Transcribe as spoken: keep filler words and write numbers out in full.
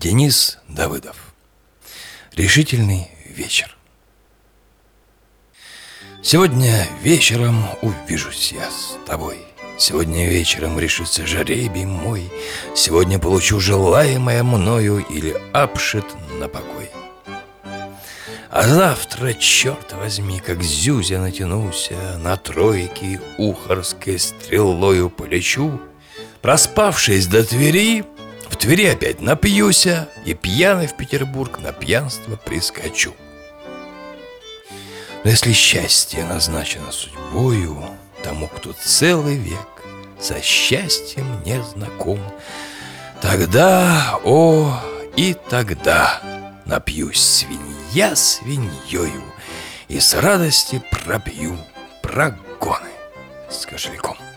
Денис Давыдов. Решительный вечер. Сегодня вечером увижусь я с тобой. Сегодня вечером решится жребий мой. Сегодня получу желаемое мною или апшит на покой. А завтра, черт возьми, как зюзя натянуся, на тройке ухарской стрелою полечу. Проспавшись до Твери, в Твери опять напьюся, и пьяный в Петербург на пьянство прискочу. Но если счастье назначено судьбою тому, кто целый век со счастьем не знаком, тогда, о, и тогда напьюсь свинья свиньёю и с радости пропью прогоны с кошельком.